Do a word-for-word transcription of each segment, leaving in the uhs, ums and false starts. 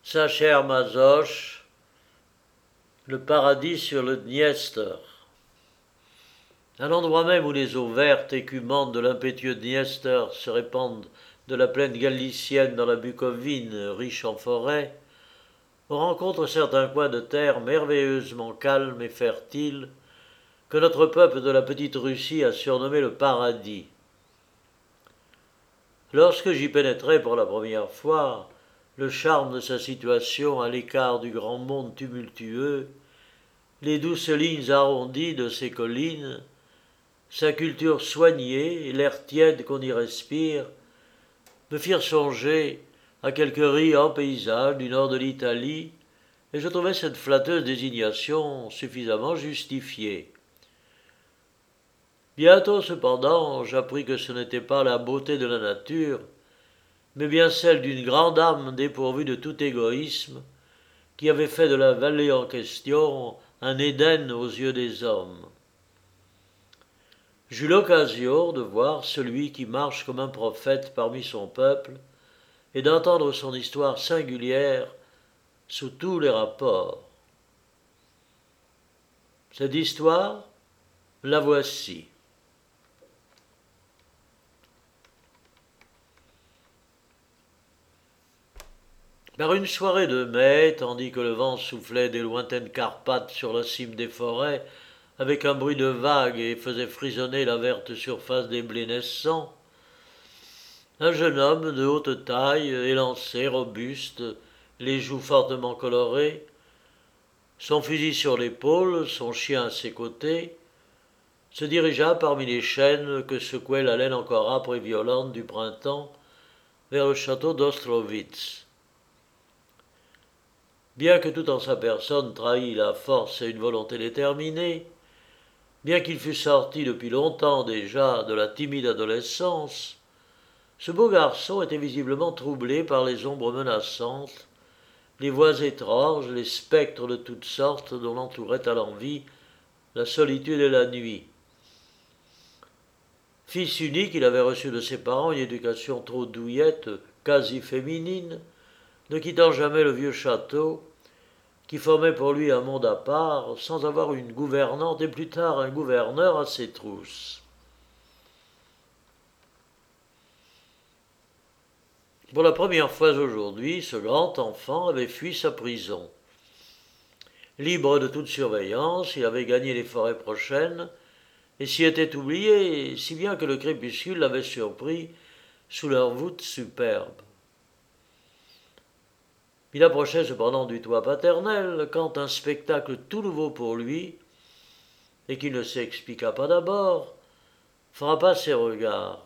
Sa chère Mazoche, le paradis sur le Dniester. À l'endroit même où les eaux vertes écumantes de l'impétueux Dniester se répandent de la plaine galicienne dans la Bucovine, riche en forêts, on rencontre certains coins de terre merveilleusement calmes et fertiles que notre peuple de la petite Russie a surnommé le paradis. Lorsque j'y pénétrai pour la première fois, le charme de sa situation à l'écart du grand monde tumultueux, les douces lignes arrondies de ses collines, sa culture soignée et l'air tiède qu'on y respire, me firent songer à quelques riants paysages du nord de l'Italie, et je trouvai cette flatteuse désignation suffisamment justifiée. Bientôt, cependant, j'appris que ce n'était pas la beauté de la nature, mais bien celle d'une grande âme dépourvue de tout égoïsme, qui avait fait de la vallée en question un Éden aux yeux des hommes. J'eus l'occasion de voir celui qui marche comme un prophète parmi son peuple et d'entendre son histoire singulière sous tous les rapports. Cette histoire, la voici. Par une soirée de mai, tandis que le vent soufflait des lointaines Carpates sur la cime des forêts, avec un bruit de vagues et faisait frissonner la verte surface des blés naissants, un jeune homme de haute taille, élancé, robuste, les joues fortement colorées, son fusil sur l'épaule, son chien à ses côtés, se dirigea parmi les chênes que secouait la laine encore âpre et violente du printemps vers le château d'Ostrovitz. Bien que tout en sa personne trahît la force et une volonté déterminée, bien qu'il fût sorti depuis longtemps déjà de la timide adolescence, ce beau garçon était visiblement troublé par les ombres menaçantes, les voix étranges, les spectres de toutes sortes dont l'entouraient à l'envi la solitude et la nuit. Fils unique, il avait reçu de ses parents une éducation trop douillette, quasi féminine, ne quittant jamais le vieux château, qui formait pour lui un monde à part, sans avoir une gouvernante et plus tard un gouverneur à ses trousses. Pour la première fois aujourd'hui, ce grand enfant avait fui sa prison. Libre de toute surveillance, il avait gagné les forêts prochaines et s'y était oublié, si bien que le crépuscule l'avait surpris sous leur voûte superbe. Il approchait cependant du toit paternel quand un spectacle tout nouveau pour lui, et qui ne s'expliqua pas d'abord, frappa ses regards.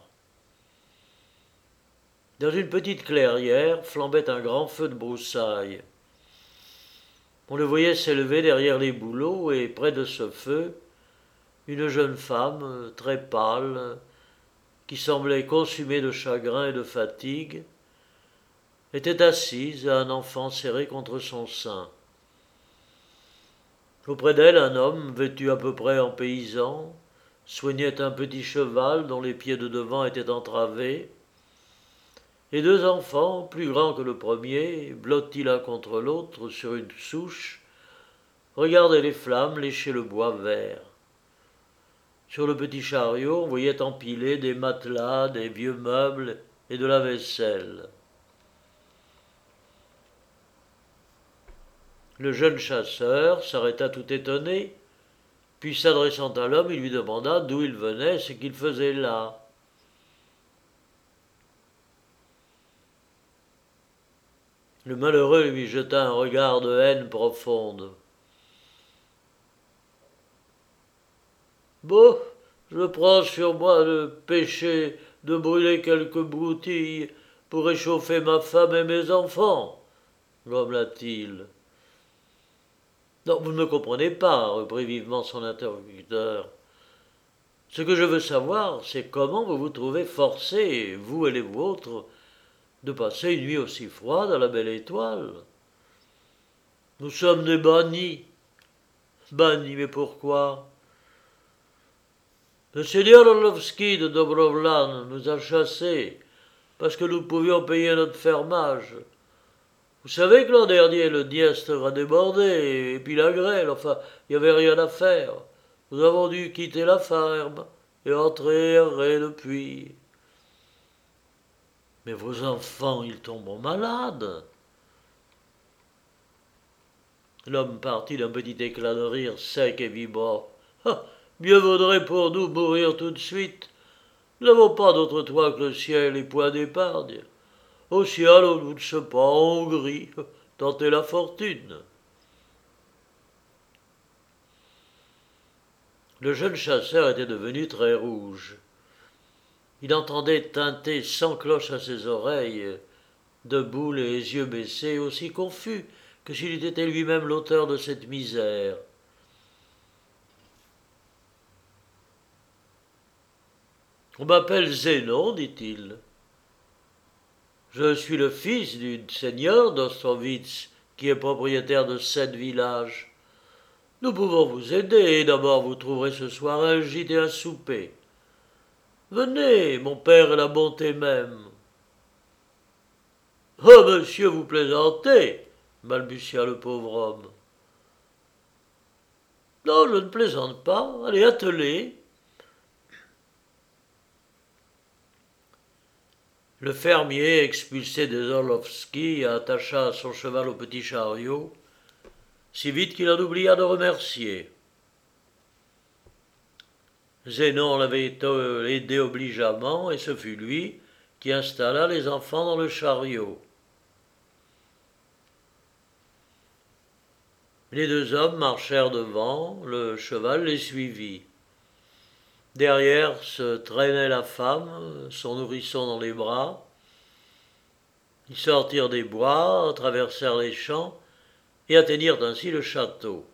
Dans une petite clairière flambait un grand feu de broussailles. On le voyait s'élever derrière les bouleaux et, près de ce feu, une jeune femme, très pâle, qui semblait consumée de chagrin et de fatigue, était assise, un enfant serré contre son sein. Auprès d'elle, un homme, vêtu à peu près en paysan, soignait un petit cheval dont les pieds de devant étaient entravés, et deux enfants, plus grands que le premier, blottis l'un contre l'autre sur une souche, regardaient les flammes lécher le bois vert. Sur le petit chariot, on voyait empiler des matelas, des vieux meubles et de la vaisselle. Le jeune chasseur s'arrêta tout étonné, puis s'adressant à l'homme, il lui demanda d'où il venait, ce qu'il faisait là. Le malheureux lui jeta un regard de haine profonde. « Bon, je prends sur moi le péché de brûler quelques broutilles pour réchauffer ma femme et mes enfants, grommela-t-il. » Non, vous ne me comprenez pas, reprit vivement son interlocuteur. Ce que je veux savoir, c'est comment vous vous trouvez forcés, vous et les vôtres, de passer une nuit aussi froide à la belle étoile. Nous sommes des bannis. Bannis, mais pourquoi? Le seigneur Orlovski de Dobrovlan nous a chassés parce que nous pouvions payer notre fermage. Vous savez que l'an dernier, le Dniester a débordé, et puis la grêle, enfin, il n'y avait rien à faire. Nous avons dû quitter la ferme et entrer errer depuis. Mais vos enfants, ils tombent malades. L'homme partit d'un petit éclat de rire sec et vibrant. Ah, mieux vaudrait pour nous mourir tout de suite. Nous n'avons pas d'autre toit que le ciel et point d'épargne. Au ciel, on ne sait pas, en Hongrie, tenter la fortune. Le jeune chasseur était devenu très rouge. Il entendait tinter sans cloche à ses oreilles, debout, les yeux baissés, aussi confus que s'il eût été lui-même l'auteur de cette misère. On m'appelle Zénon, dit-il. Je suis le fils du seigneur d'Ostrovitz, qui est propriétaire de sept villages. Nous pouvons vous aider, et d'abord vous trouverez ce soir un gîte et un souper. Venez, mon père est la bonté même. Oh, monsieur, vous plaisantez, balbutia le pauvre homme. Non, je ne plaisante pas. Allez, attelez. Le fermier, expulsé des Orlovski, attacha son cheval au petit chariot, si vite qu'il en oublia de remercier. Zénon l'avait aidé obligeamment, et ce fut lui qui installa les enfants dans le chariot. Les deux hommes marchèrent devant, le cheval les suivit. Derrière se traînait la femme, son nourrisson dans les bras. Ils sortirent des bois, traversèrent les champs et atteignirent ainsi le château.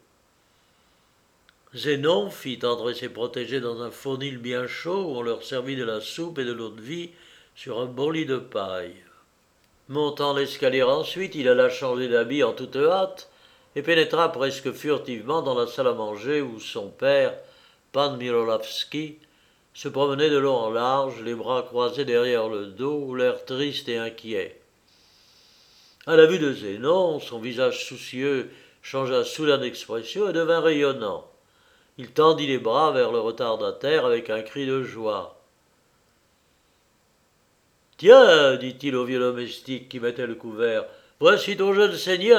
Zénon fit entrer ses protégés dans un faunil bien chaud où on leur servit de la soupe et de l'eau de vie sur un bon lit de paille. Montant l'escalier ensuite, il alla changer d'habit en toute hâte et pénétra presque furtivement dans la salle à manger où son père, Pan Mirolavski, se promenait de long en large, les bras croisés derrière le dos, l'air triste et inquiet. À la vue de Zénon, son visage soucieux changea soudain d'expression et devint rayonnant. Il tendit les bras vers le retardataire avec un cri de joie. « Tiens, dit-il au vieux domestique qui mettait le couvert, voici ton jeune seigneur. »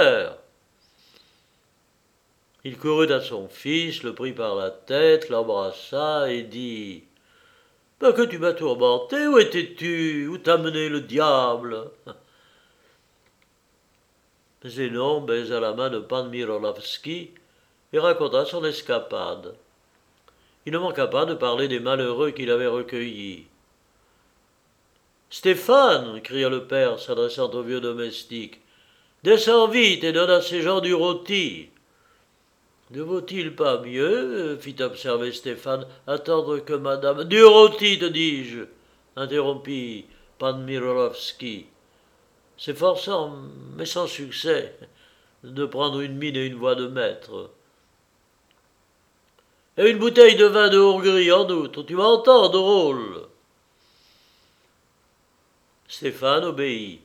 Il courut à son fils, le prit par la tête, l'embrassa et dit « Ben que tu m'as tourmenté, où étais-tu? Où t'a mené le diable ?» Zénon baisa la main de Pan Mirolavski et raconta son escapade. Il ne manqua pas de parler des malheureux qu'il avait recueillis. « Stéphane !» cria le père, s'adressant au vieux domestique. « Descends vite et donne à ces gens du rôti. » Ne vaut-il pas mieux, fit observer Stéphane, attendre que madame. Du rôti, te dis-je, interrompit Pan Mirolavski, s'efforçant, mais sans succès, de prendre une mine et une voix de maître. Et une bouteille de vin de Hongrie en outre, tu m'entends, drôle? Stéphane obéit.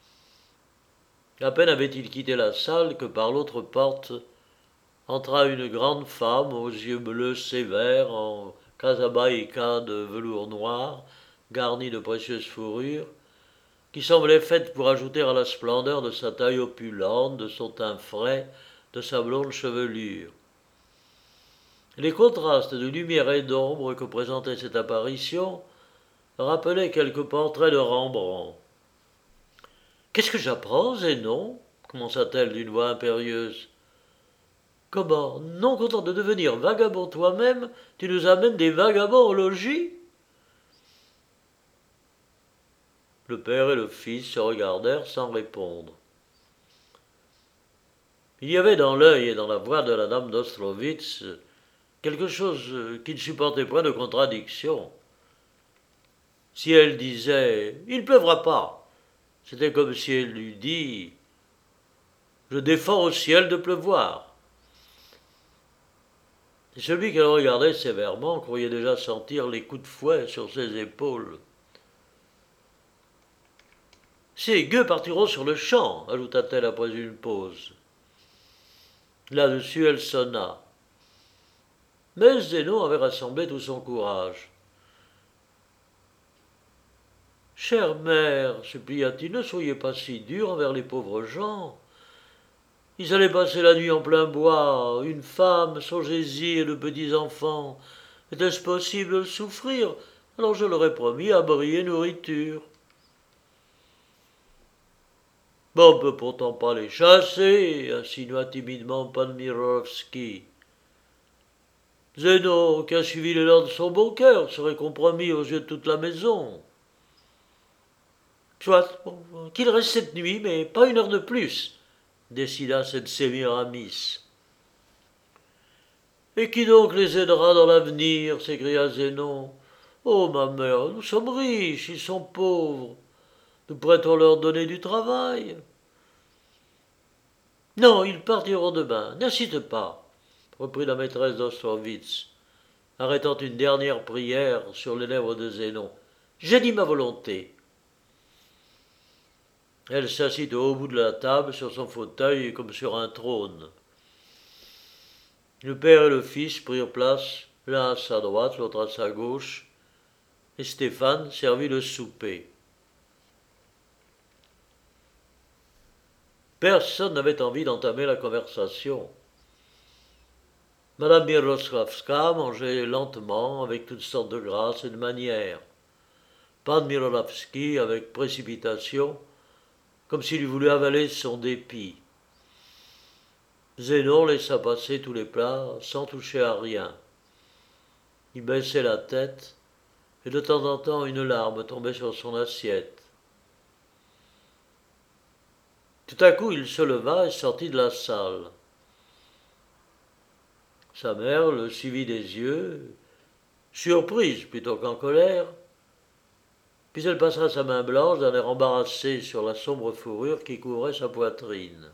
À peine avait-il quitté la salle que par l'autre porte entra une grande femme aux yeux bleus sévères en casabaïka de velours noir, garnie de précieuses fourrures, qui semblait faite pour ajouter à la splendeur de sa taille opulente, de son teint frais, de sa blonde chevelure. Les contrastes de lumière et d'ombre que présentait cette apparition rappelaient quelques portraits de Rembrandt. « Qu'est-ce que j'apprends, Zénon » commença-t-elle d'une voix impérieuse. « Comment, non content de devenir vagabond toi-même, tu nous amènes des vagabonds au logis ?» Le père et le fils se regardèrent sans répondre. Il y avait dans l'œil et dans la voix de la dame d'Ostrovitz quelque chose qui ne supportait point de contradiction. Si elle disait « Il ne pleuvra pas », c'était comme si elle eût dit « Je défends au ciel de pleuvoir ». Et celui qu'elle regardait sévèrement croyait déjà sentir les coups de fouet sur ses épaules. Ces gueux partiront sur le champ, ajouta-t-elle après une pause. Là-dessus, elle sonna. Mais Zénon avait rassemblé tout son courage. Chère mère, supplia-t-il, ne soyez pas si dure envers les pauvres gens. Ils allaient passer la nuit en plein bois, une femme, songez-y, et de petits enfants. Était-ce possible de souffrir? Alors je leur ai promis abri et nourriture. Mais on ne peut pourtant pas les chasser, insinua timidement Pan-Mirovski. Zénon, qui a suivi l'élan de son bon cœur, serait compromis aux yeux de toute la maison. Soit, bon, qu'il reste cette nuit, mais pas une heure de plus, décida cette Sémiramis. Et qui donc les aidera dans l'avenir s'écria Zénon. Oh, ma mère, nous sommes riches, ils sont pauvres. Nous pourrions leur donner du travail. Non, ils partiront demain, n'insiste pas, reprit la maîtresse d'Austerwitz, arrêtant une dernière prière sur les lèvres de Zénon. J'ai dit ma volonté. Elle s'assit au haut bout de la table, sur son fauteuil, comme sur un trône. Le père et le fils prirent place, l'un à sa droite, l'autre à sa gauche, et Stéphane servit le souper. Personne n'avait envie d'entamer la conversation. Madame Miroslavska mangeait lentement, avec toutes sortes de grâce et de manières. Pan Mirolavski avec précipitation, comme s'il eût voulu avaler son dépit. Zénon laissa passer tous les plats sans toucher à rien. Il baissait la tête, et de temps en temps une larme tombait sur son assiette. Tout à coup il se leva et sortit de la salle. Sa mère le suivit des yeux, surprise plutôt qu'en colère, puis elle passa sa main blanche d'un air embarrassé sur la sombre fourrure qui couvrait sa poitrine.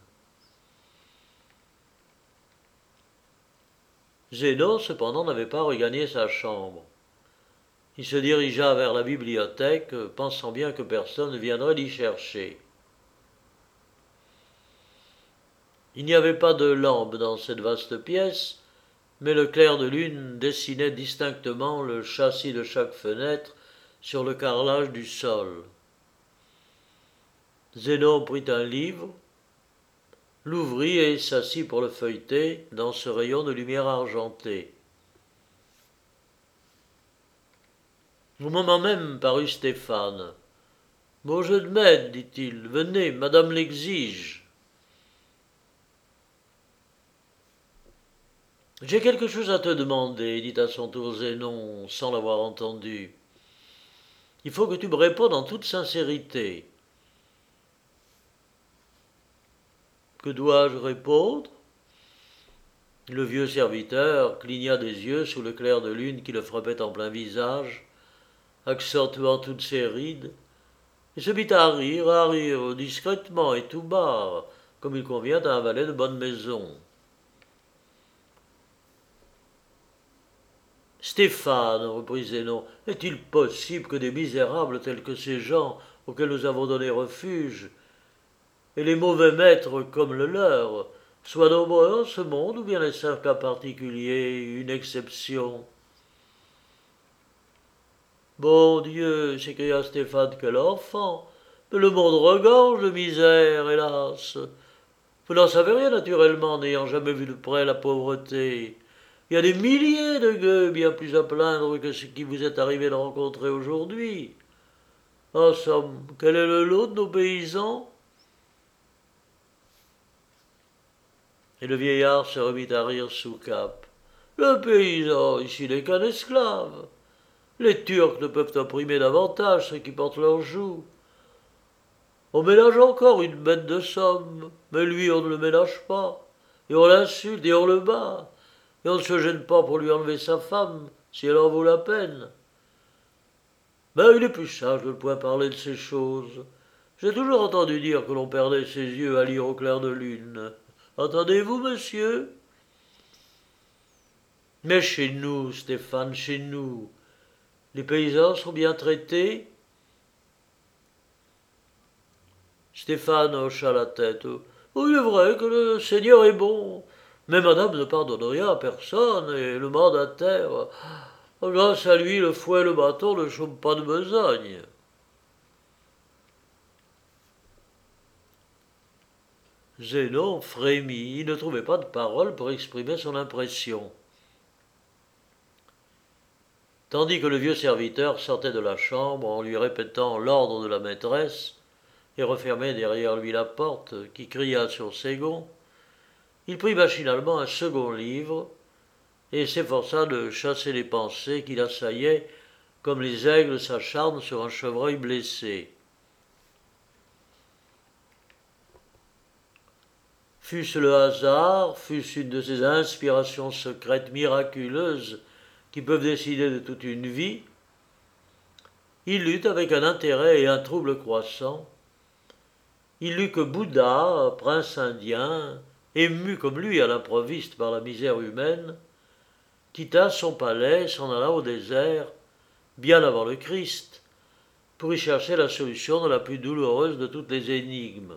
Zénon, cependant, n'avait pas regagné sa chambre. Il se dirigea vers la bibliothèque, pensant bien que personne ne viendrait l'y chercher. Il n'y avait pas de lampe dans cette vaste pièce, mais le clair de lune dessinait distinctement le châssis de chaque fenêtre sur le carrelage du sol. Zénon prit un livre, l'ouvrit et s'assit pour le feuilleter dans ce rayon de lumière argentée. Au moment même parut Stéphane. « Mon jeune maître, dit-il, venez, madame l'exige. » « J'ai quelque chose à te demander, dit à son tour Zénon, sans l'avoir entendu. Il faut que tu me répondes en toute sincérité. » « Que dois-je répondre ?» Le vieux serviteur cligna des yeux sous le clair de lune qui le frappait en plein visage, accentuant toutes ses rides, et se mit à rire, à rire discrètement et tout bas, comme il convient à un valet de bonne maison. « Stéphane, reprit Zénon, est-il possible que des misérables tels que ces gens auxquels nous avons donné refuge, et les mauvais maîtres comme le leur, soient nombreux en ce monde, ou bien est-ce un cas particulier, une exception ?» « Bon Dieu, s'écria Stéphane, quel enfant! Mais le monde regorge de misère, hélas! Vous n'en savez rien naturellement, n'ayant jamais vu de près la pauvreté. Il y a des milliers de gueux bien plus à plaindre que ce qui vous est arrivé de rencontrer aujourd'hui. En somme, quel est le lot de nos paysans ?» Et le vieillard se remit à rire sous cape. « Le paysan, ici, n'est qu'un esclave. Les Turcs ne peuvent opprimer davantage ceux qui portent leurs jougs. On ménage encore une bête de somme, mais lui on ne le ménage pas, et on l'insulte et on le bat. Et on ne se gêne pas pour lui enlever sa femme, si elle en vaut la peine. Mais il est plus sage de ne point parler de ces choses. J'ai toujours entendu dire que l'on perdait ses yeux à lire au clair de lune. Entendez-vous, monsieur? Mais chez nous, Stéphane, chez nous, les paysans sont bien traités? Stéphane hocha la tête. Oh, il est vrai que le Seigneur est bon, mais madame ne pardonne rien à personne, et le mandataire, grâce à lui, le fouet et le bâton ne chôment pas de besogne. Zénon frémit, il ne trouvait pas de paroles pour exprimer son impression. Tandis que le vieux serviteur sortait de la chambre en lui répétant l'ordre de la maîtresse et refermait derrière lui la porte qui cria sur ses gonds, il prit machinalement un second livre et s'efforça de chasser les pensées qui l'assaillaient comme les aigles s'acharnent sur un chevreuil blessé. Fût-ce le hasard, fût-ce une de ces inspirations secrètes miraculeuses qui peuvent décider de toute une vie, il lut avec un intérêt et un trouble croissant. Il lut que Bouddha, prince indien, ému comme lui à l'improviste par la misère humaine, quitta son palais, s'en alla au désert, bien avant le Christ, pour y chercher la solution de la plus douloureuse de toutes les énigmes.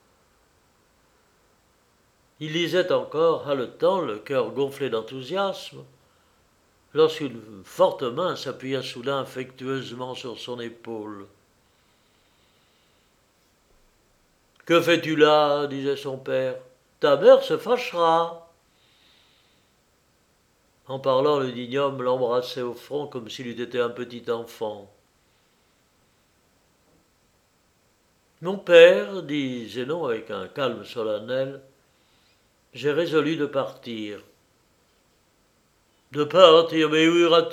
Il lisait encore, haletant, le cœur gonflé d'enthousiasme, lorsqu'une forte main s'appuya soudain affectueusement sur son épaule. « Que fais-tu là » disait son père. « Ta mère se fâchera. » En parlant, le digne homme l'embrassait au front comme s'il eût été un petit enfant. « Mon père, dit Zénon avec un calme solennel, j'ai résolu de partir. »« De partir, mais où iras-tu » ?»«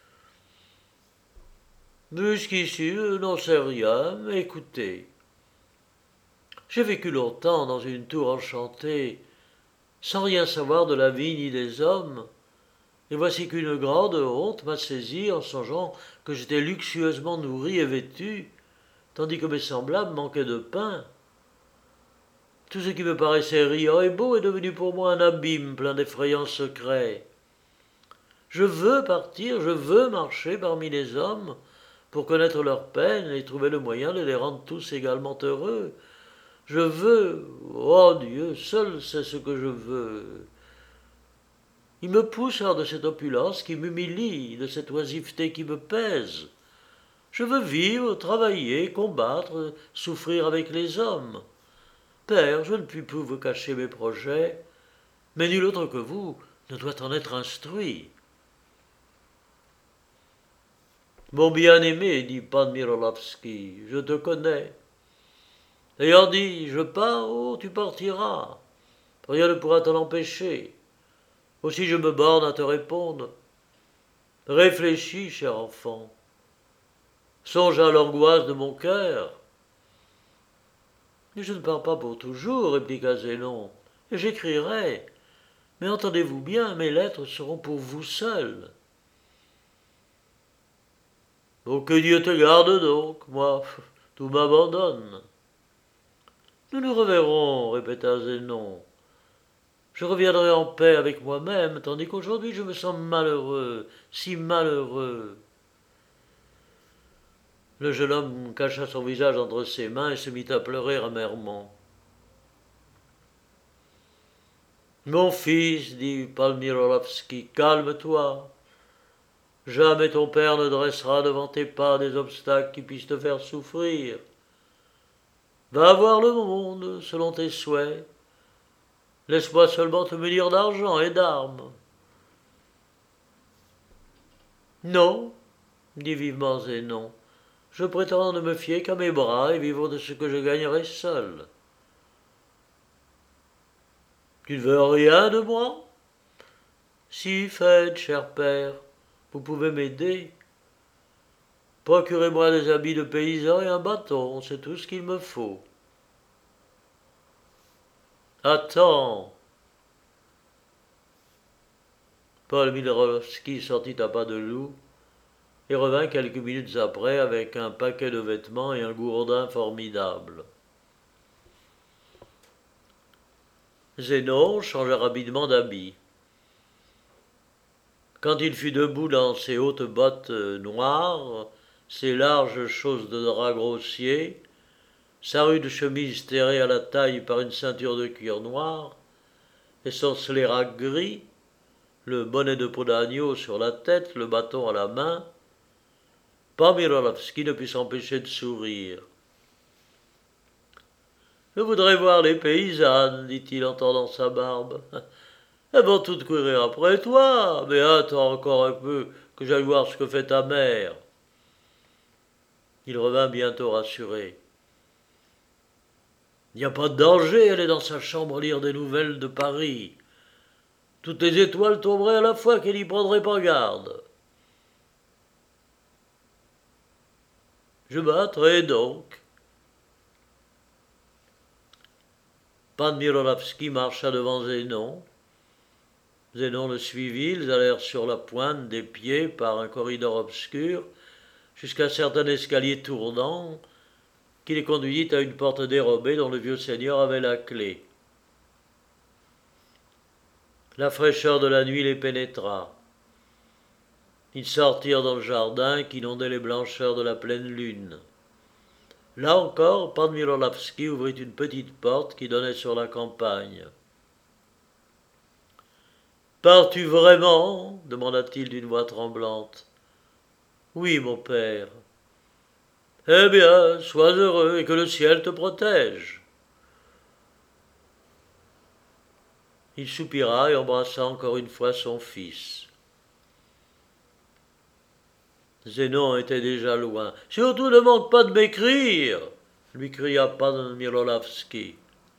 Jusqu'ici, je n'en sais rien, mais écoutez. J'ai vécu longtemps dans une tour enchantée, sans rien savoir de la vie ni des hommes, et voici qu'une grande honte m'a saisi en songeant que j'étais luxueusement nourri et vêtu, tandis que mes semblables manquaient de pain. Tout ce qui me paraissait riant et beau est devenu pour moi un abîme plein d'effrayants secrets. Je veux partir, je veux marcher parmi les hommes pour connaître leurs peines et trouver le moyen de les rendre tous également heureux. Je veux, oh Dieu, seul sait ce que je veux. Il me pousse hors de cette opulence qui m'humilie, de cette oisiveté qui me pèse. Je veux vivre, travailler, combattre, souffrir avec les hommes. Père, je ne puis plus vous cacher mes projets, mais nul autre que vous ne doit en être instruit. Mon bien-aimé, dit Pan Mirolowski, je te connais. Ayant dit, je pars, oh, tu partiras. Rien ne pourra t'en empêcher. Aussi je me borne à te répondre. Réfléchis, cher enfant. Songe à l'angoisse de mon cœur. Je ne pars pas pour toujours, répliqua Zénon, et j'écrirai. Mais entendez-vous bien, mes lettres seront pour vous seul. Oh, que Dieu te garde donc, moi, tout m'abandonne. Nous nous reverrons, répéta Zénon. Je reviendrai en paix avec moi-même, tandis qu'aujourd'hui je me sens malheureux, si malheureux. Le jeune homme cacha son visage entre ses mains et se mit à pleurer amèrement. « Mon fils, dit Palmirolovski, calme-toi. Jamais ton père ne dressera devant tes pas des obstacles qui puissent te faire souffrir. Va voir le monde selon tes souhaits. Laisse-moi seulement te munir d'argent et d'armes. » « Non, dit vivement Zénon. Je prétends ne me fier qu'à mes bras et vivre de ce que je gagnerai seul. Tu ne veux rien de moi? Si, faites, cher père, vous pouvez m'aider. Procurez-moi des habits de paysan et un bâton, c'est tout ce qu'il me faut. Attends. Paul Milorowski sortit à pas de loup et revint quelques minutes après avec un paquet de vêtements et un gourdin formidable. Zénon changea rapidement d'habit. Quand il fut debout dans ses hautes bottes noires, ses larges chausses de drap grossier, sa rude chemise terrée à la taille par une ceinture de cuir noir, et son sclérac gris, le bonnet de peau d'agneau sur la tête, le bâton à la main, Pan Mirolavski ne put s'empêcher de sourire. « Je voudrais voir les paysannes, dit-il en tendant sa barbe. Elles vont toutes courir après toi, mais attends encore un peu que j'aille voir ce que fait ta mère. » Il revint bientôt rassuré. « Il n'y a pas de danger, elle est dans sa chambre à lire des nouvelles de Paris. Toutes les étoiles tomberaient à la fois qu'elle n'y prendrait pas garde. » Je battrai donc. Pan Mirolavski marcha devant Zénon. Zénon le suivit, ils allèrent sur la pointe des pieds par un corridor obscur jusqu'à un certain escalier tournant qui les conduisit à une porte dérobée dont le vieux seigneur avait la clé. La fraîcheur de la nuit les pénétra. Ils sortirent dans le jardin qu'inondaient les blancheurs de la pleine lune. Là encore, Pan Mirolavski ouvrit une petite porte qui donnait sur la campagne. « Pars-tu vraiment » demanda-t-il d'une voix tremblante. « Oui, mon père. »« Eh bien, sois heureux et que le ciel te protège. » Il soupira et embrassa encore une fois son fils. Zénon était déjà loin. « Surtout ne manque pas de m'écrire » lui cria Pan Mirolavski.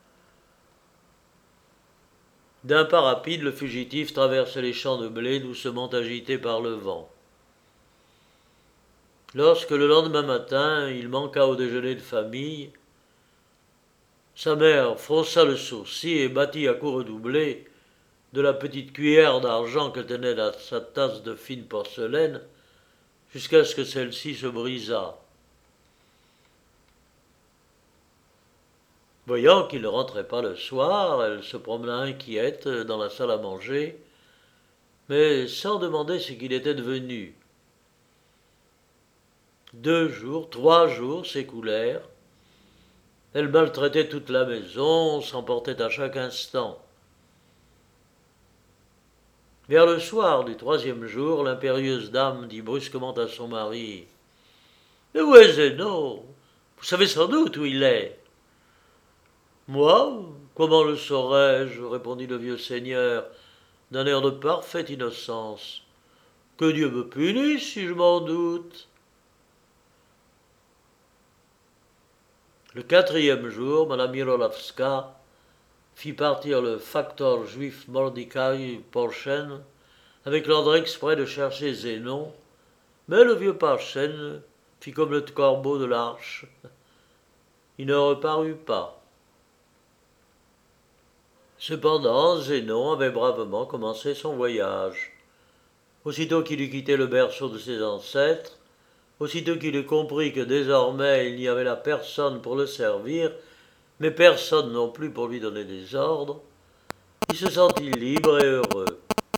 D'un pas rapide, le fugitif traversait les champs de blé doucement agités par le vent. Lorsque le lendemain matin, il manqua au déjeuner de famille, sa mère fronça le sourcil et battit à coups redoublés de la petite cuillère d'argent que tenait dans sa tasse de fine porcelaine jusqu'à ce que celle-ci se brisât. Voyant qu'il ne rentrait pas le soir, elle se promena inquiète dans la salle à manger, mais sans demander ce qu'il était devenu. Deux jours, trois jours s'écoulèrent. Elle maltraitait toute la maison, s'emportait à chaque instant. Vers le soir du troisième jour, l'impérieuse dame dit brusquement à son mari « Mais où est Zénon ? Vous savez sans doute où il est. » « Moi ? Comment le saurais-je ? Répondit le vieux seigneur, d'un air de parfaite innocence. « Que Dieu me punisse si je m'en doute. » Le quatrième jour, Madame Mirolavska fit partir le facteur juif Mordecai Porchen avec l'ordre exprès de chercher Zénon, mais le vieux Porchen fit comme le corbeau de l'arche. Il ne reparut pas. Cependant, Zénon avait bravement commencé son voyage. Aussitôt qu'il eut quitté le berceau de ses ancêtres, aussitôt qu'il eut compris que désormais il n'y avait là personne pour le servir, mais personne non plus pour lui donner des ordres, il se sentit libre et heureux.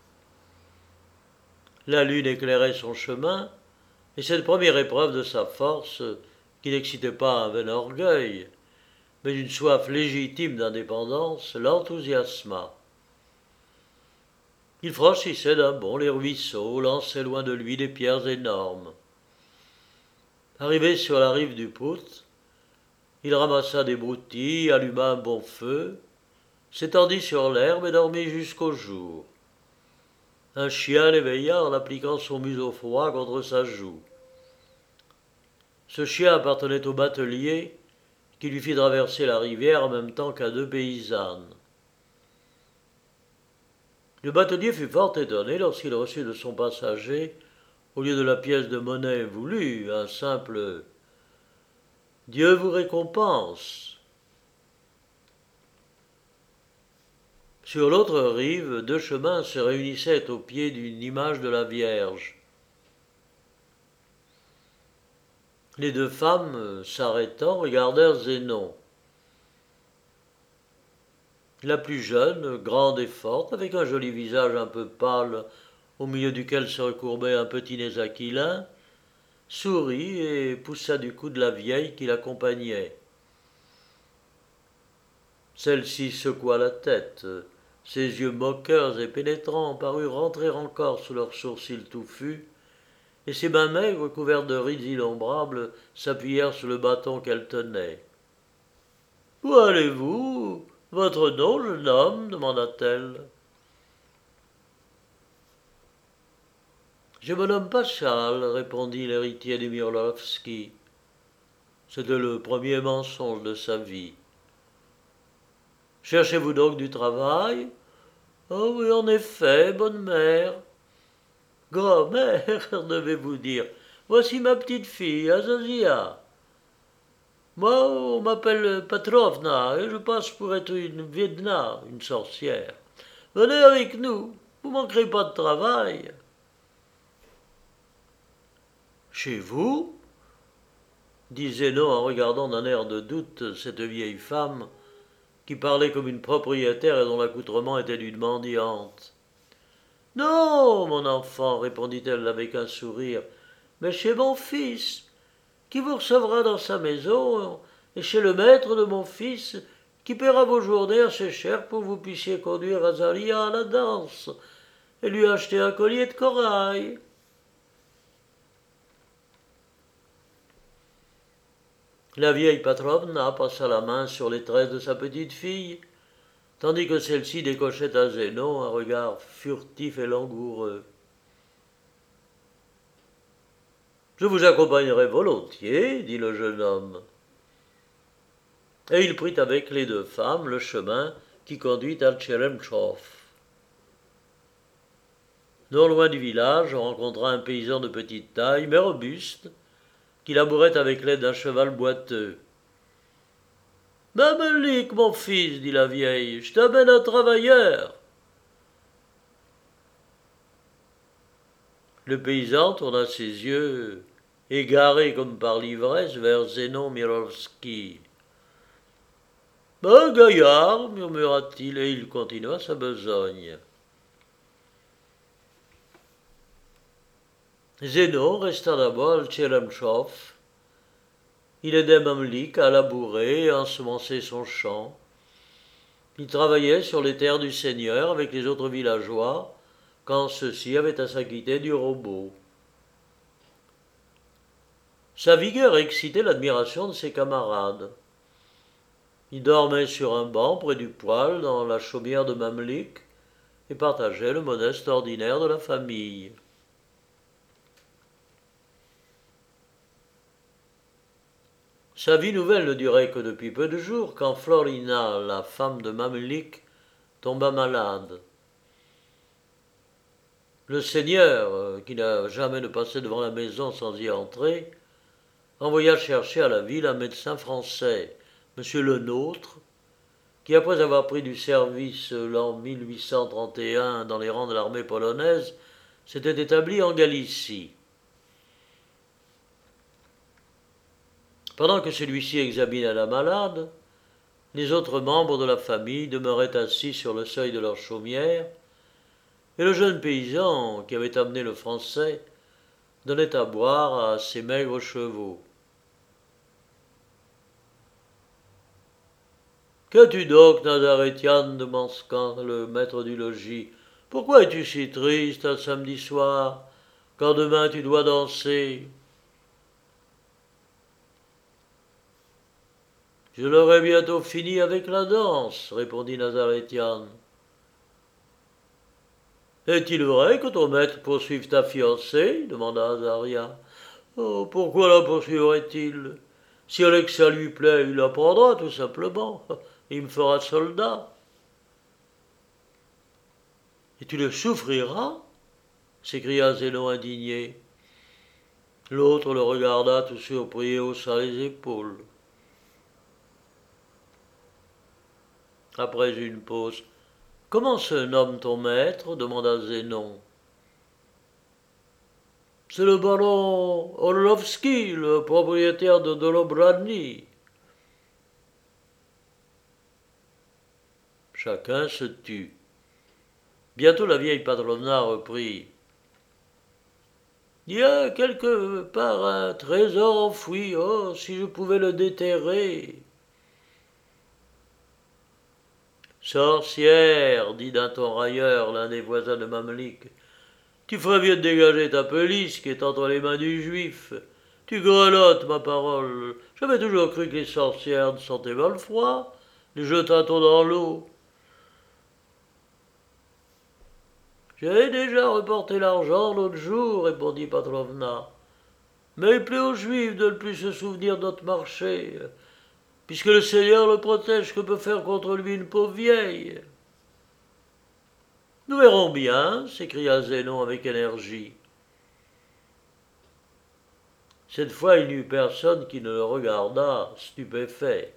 La lune éclairait son chemin, et cette première épreuve de sa force, qui n'excitait pas un vain orgueil, mais une soif légitime d'indépendance, l'enthousiasma. Il franchissait d'un bond les ruisseaux, lançait loin de lui des pierres énormes. Arrivé sur la rive du Pout, il ramassa des broutilles, alluma un bon feu, s'étendit sur l'herbe et dormit jusqu'au jour. Un chien l'éveilla en appliquant son museau froid contre sa joue. Ce chien appartenait au batelier qui lui fit traverser la rivière en même temps qu'à deux paysannes. Le batelier fut fort étonné lorsqu'il reçut de son passager, au lieu de la pièce de monnaie voulue, un simple « Dieu vous récompense ». Sur l'autre rive, deux chemins se réunissaient au pied d'une image de la Vierge. Les deux femmes, s'arrêtant, regardèrent Zénon. La plus jeune, grande et forte, avec un joli visage un peu pâle, au milieu duquel se recourbait un petit nez aquilin, sourit et poussa du coude la vieille qui l'accompagnait. Celle-ci secoua la tête. Ses yeux moqueurs et pénétrants parurent rentrer encore sous leurs sourcils touffus, et ses mains maigres, couvertes de rides innombrables, s'appuyèrent sur le bâton qu'elle tenait. « Où allez-vous? Votre nom, jeune homme? Demanda-t-elle. « Je me nomme Paschal, répondit l'héritier de Mirlovski. C'était le premier mensonge de sa vie. Cherchez-vous donc du travail? Oh oui, en effet, bonne mère. Grand-mère, devez-vous dire. Voici ma petite fille, Azazia. Moi, on m'appelle Petrovna, et je passe pour être une Viedna, une sorcière. Venez avec nous, vous ne manquerez pas de travail. Chez vous? Dit Zénon en regardant d'un air de doute cette vieille femme qui parlait comme une propriétaire et dont l'accoutrement était d'une mendiante. Non, mon enfant, répondit-elle avec un sourire, mais chez mon fils, qui vous recevra dans sa maison, et chez le maître de mon fils, qui paiera vos journées assez cher pour que vous puissiez conduire Azalia à la danse et lui acheter un collier de corail. La vieille Petrovna passa la main sur les tresses de sa petite fille, tandis que celle-ci décochait à Zénon un regard furtif et langoureux. « Je vous accompagnerai volontiers, dit le jeune homme. Et il prit avec les deux femmes le chemin qui conduit à Tcheremchov. Non loin du village, on rencontra un paysan de petite taille, mais robuste, qui labourait avec l'aide d'un cheval boiteux. « Mamelik, mon fils, dit la vieille, je t'amène un travailleur. » Le paysan tourna ses yeux, égarés comme par l'ivresse, vers Zénon Mirovski. « Un gaillard, murmura-t-il, et il continua sa besogne. Zénon resta d'abord à Tcheremchov. Il aidait Mamlik à labourer et à ensemencer son champ. Il travaillait sur les terres du seigneur avec les autres villageois, quand ceux-ci avaient à s'acquitter du robot. Sa vigueur excitait l'admiration de ses camarades. Il dormait sur un banc près du poêle dans la chaumière de Mamlik et partageait le modeste ordinaire de la famille. Sa vie nouvelle ne durait que depuis peu de jours quand Florina, la femme de Mamlik, tomba malade. Le seigneur, qui n'a jamais ne passé devant la maison sans y entrer, envoya chercher à la ville un médecin français, M. Lenôtre, qui, après avoir pris du service l'an mille huit cent trente et un dans les rangs de l'armée polonaise, s'était établi en Galicie. Pendant que celui-ci examinait la malade, les autres membres de la famille demeuraient assis sur le seuil de leur chaumière, et le jeune paysan, qui avait amené le français, donnait à boire à ses maigres chevaux. « Qu'as-tu donc, Nazarétiane » demanda le maître du logis. « Pourquoi es-tu si triste un samedi soir, quand demain tu dois danser ?»« Je l'aurai bientôt fini avec la danse, » répondit Nazarétiane. « Est-il vrai que ton maître poursuive ta fiancée » demanda Azaria. « Oh, pourquoi la poursuivrait-il? Si Alexa lui plaît, il la prendra tout simplement. Il me fera soldat. »« Et tu le souffriras » s'écria Zénon indigné. L'autre le regarda tout surpris et haussa les épaules. Après une pause, « Comment se nomme ton maître » demanda Zénon. « C'est le baron Orlovski, le propriétaire de Dolobradny. » Chacun se tut. Bientôt la vieille Petrovna reprit. « Il y a quelque part un trésor enfoui. Oh, si je pouvais le déterrer !» Sorcière, dit d'un ton railleur l'un des voisins de Mamlik, tu ferais bien de dégager ta pelisse qui est entre les mains du juif. Tu grelottes, ma parole. J'avais toujours cru que les sorcières ne sentaient pas le froid. Les jeta-t-on dans l'eau. J'ai déjà reporté l'argent l'autre jour, répondit Patrovna. Mais il plaît aux juifs de ne plus se souvenir de notre marché, puisque le Seigneur le protège, que peut faire contre lui une pauvre vieille? Nous verrons bien, s'écria Zénon avec énergie. Cette fois, il n'y eut personne qui ne le regardât, stupéfait.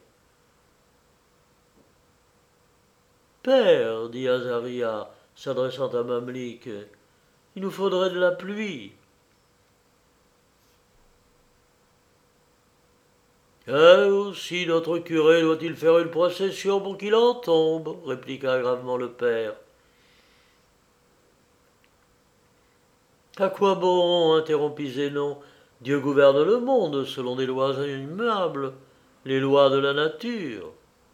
Père, dit Azaria, s'adressant à Mamlik, il nous faudrait de la pluie. Ah, aussi notre curé doit-il faire une procession pour qu'il en tombe, répliqua gravement le père. À quoi bon, interrompit Zénon, Dieu gouverne le monde selon des lois immuables, les lois de la nature.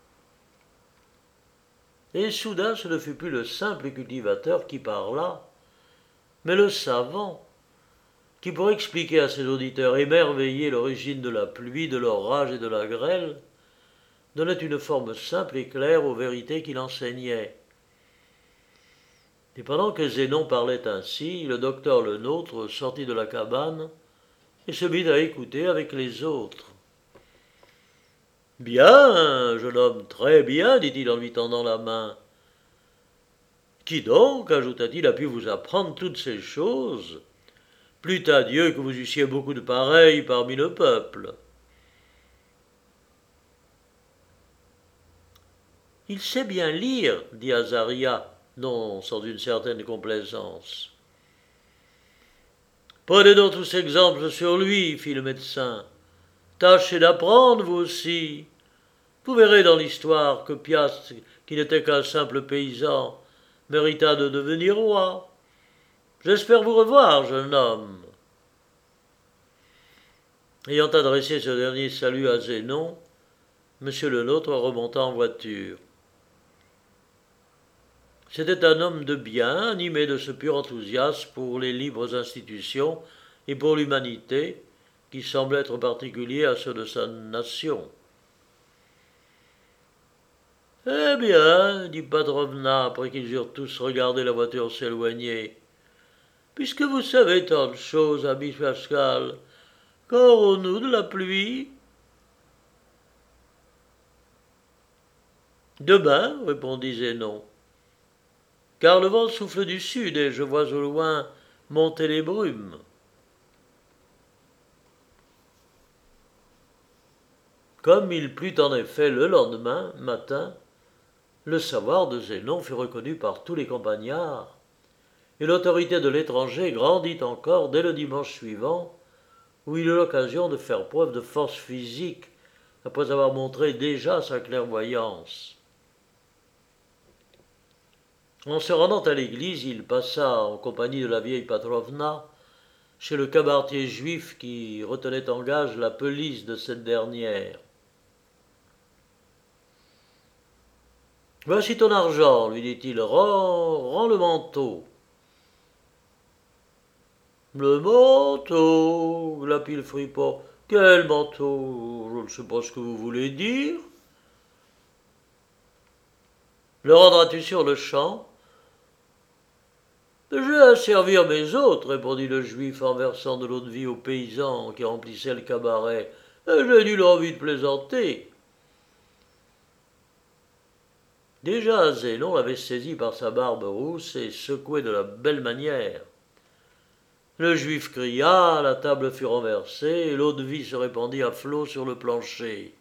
Et soudain ce ne fut plus le simple cultivateur qui parla, mais le savant, qui pour expliquer à ses auditeurs émerveillés l'origine de la pluie, de l'orage et de la grêle, donnait une forme simple et claire aux vérités qu'il enseignait. Et pendant que Zénon parlait ainsi, le docteur Lenôtre sortit de la cabane et se mit à écouter avec les autres. « Bien, jeune homme, très bien, dit-il en lui tendant la main. Qui donc, ajouta-t-il, a pu vous apprendre toutes ces choses? Plût à Dieu que vous eussiez beaucoup de pareils parmi le peuple. » Il sait bien lire, dit Azaria, non sans une certaine complaisance. Prenez donc tous exemples sur lui, fit le médecin. Tâchez d'apprendre, vous aussi. Vous verrez dans l'histoire que Piast, qui n'était qu'un simple paysan, mérita de devenir roi. J'espère vous revoir, jeune homme. Ayant adressé ce dernier salut à Zénon, M. Lenôtre remonta en voiture. C'était un homme de bien, animé de ce pur enthousiasme pour les libres institutions et pour l'humanité, qui semble être particulier à ceux de sa nation. « Eh bien, dit Patrovna, après qu'ils eurent tous regardé la voiture s'éloigner, puisque vous savez tant de choses, ami Pascal, qu'aurons-nous de la pluie ?»« Demain, répondit Zénon, car le vent souffle du sud et je vois au loin monter les brumes. » Comme il plut en effet le lendemain matin, le savoir de Zénon fut reconnu par tous les campagnards, et l'autorité de l'étranger grandit encore dès le dimanche suivant, où il eut l'occasion de faire preuve de force physique, après avoir montré déjà sa clairvoyance. En se rendant à l'église, il passa, en compagnie de la vieille Patrovna, chez le cabaretier juif qui retenait en gage la pelisse de cette dernière. « Voici ton argent, lui dit-il, rends, rends le manteau. »« Le manteau, glapit le fripon. Quel manteau? Je ne sais pas ce que vous voulez dire. »« Le rendras-tu sur le champ? »« J'ai à servir mes hôtes, répondit le juif en versant de l'eau de vie aux paysans qui remplissaient le cabaret. J'ai eu l'envie de plaisanter. » Déjà Zénon l'avait saisi par sa barbe rousse et secoué de la belle manière. Le juif cria, la table fut renversée, et l'eau de vie se répandit à flots sur le plancher.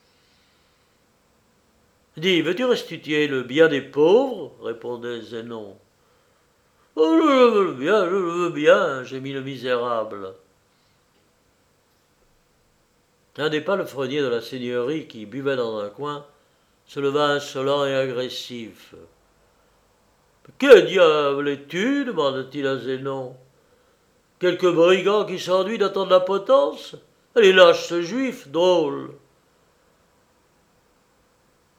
« Dis, veux-tu restituer le bien des pauvres ?» répondait Zénon. « Oh, je le veux bien, je le veux bien, gémit le misérable. » Un des palefreniers de la seigneurie qui buvait dans un coin se leva insolent et agressif. « Que diable es-tu » demanda-t-il à Zénon. « Quelque brigand qui s'ennuie d'attendre la potence? Elle est lâche ce juif, drôle. »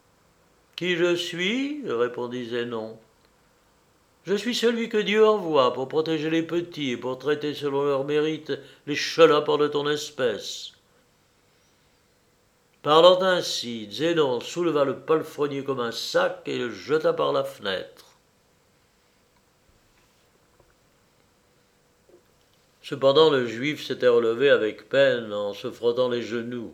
Qui je suis? Répondit Zénon. Je suis celui que Dieu envoie pour protéger les petits et pour traiter selon leur mérite les chenapans de ton espèce. Parlant ainsi, Zénon souleva le palefrenier comme un sac et le jeta par la fenêtre. Cependant le juif s'était relevé avec peine en se frottant les genoux.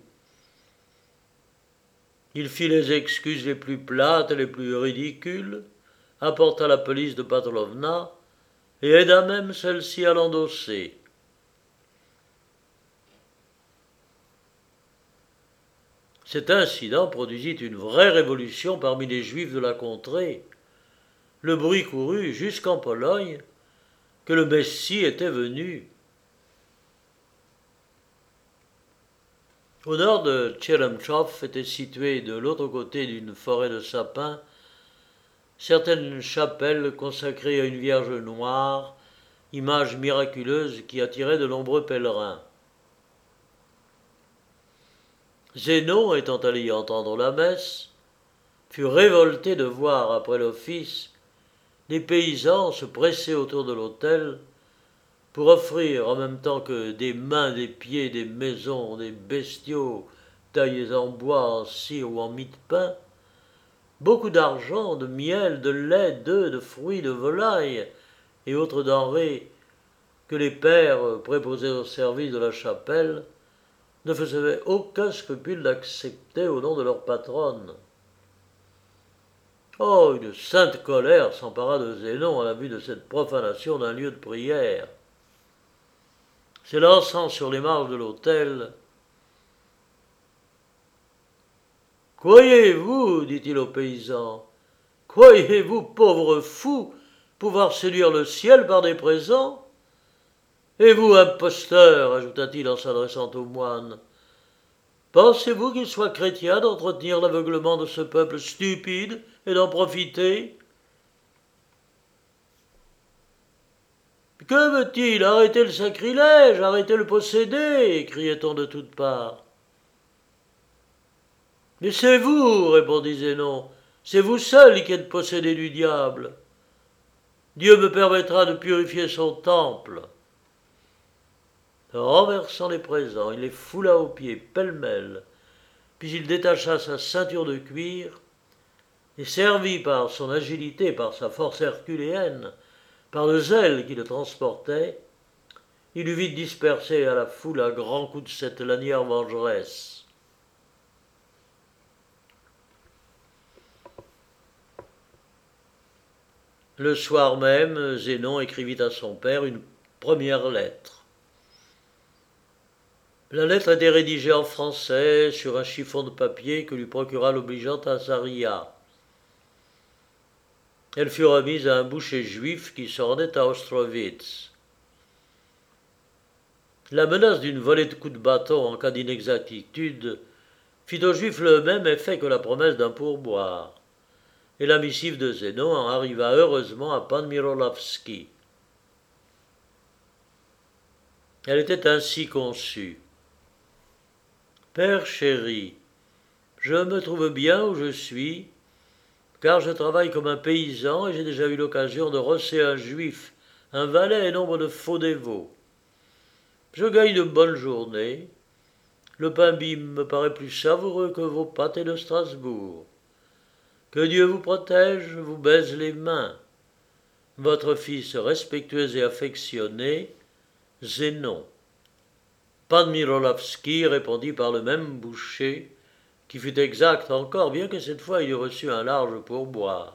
Il fit les excuses les plus plates et les plus ridicules, apporta la pelisse de Petrovna et aida même celle-ci à l'endosser. Cet incident produisit une vraie révolution parmi les Juifs de la contrée. Le bruit courut jusqu'en Pologne que le Messie était venu. Au nord de Tcheremchov était située de l'autre côté d'une forêt de sapins certaines chapelles consacrées à une Vierge noire, image miraculeuse qui attirait de nombreux pèlerins. Zénon, étant allé y entendre la messe, fut révolté de voir, après l'office, des paysans se presser autour de l'autel pour offrir, en même temps que des mains, des pieds, des maisons, des bestiaux taillés en bois, en cire ou en mie de pain, beaucoup d'argent, de miel, de lait, d'œufs, de fruits, de volailles et autres denrées que les pères préposés au service de la chapelle ne faisaient aucun scrupule d'accepter au nom de leur patronne. Oh, une sainte colère s'empara de Zénon à la vue de cette profanation d'un lieu de prière. S'élançant sur les marges de l'autel, « Croyez-vous, dit-il aux paysans, croyez-vous, pauvres fous, pouvoir séduire le ciel par des présents? Et vous, imposteur, ajouta-t-il en s'adressant aux moines, pensez-vous qu'il soit chrétien d'entretenir l'aveuglement de ce peuple stupide et d'en profiter? Que veut-il? Arrêtez le sacrilège, arrêtez le possédé, criait-on de toutes parts. Mais c'est vous, répondit Zénon, c'est vous seul qui êtes possédé du diable. Dieu me permettra de purifier son temple. Renversant les présents, il les foula aux pieds pêle-mêle, puis il détacha sa ceinture de cuir, et servi par son agilité, par sa force herculéenne, par le zèle qui le transportait, il eut vite dispersé à la foule à grands coups de cette lanière vengeresse. Le soir même, Zénon écrivit à son père une première lettre. La lettre était rédigée en français sur un chiffon de papier que lui procura l'obligeante Azaria. Elle fut remise à un boucher juif qui se rendait à Ostrovitz. La menace d'une volée de coups de bâton en cas d'inexactitude fit aux Juifs le même effet que la promesse d'un pourboire, et la missive de Zénon en arriva heureusement à Pan-Mirolavski. Elle était ainsi conçue. Père chéri, je me trouve bien où je suis, car je travaille comme un paysan et j'ai déjà eu l'occasion de rosser un juif, un valet et nombre de faux dévots. Je gagne de bonnes journées. Le pain bim me paraît plus savoureux que vos pâtés de Strasbourg. Que Dieu vous protège, vous baise les mains. Votre fils respectueux et affectionné, Zénon. Pan Mirolavski répondit par le même boucher, qui fut exact encore, bien que cette fois il eût reçu un large pourboire.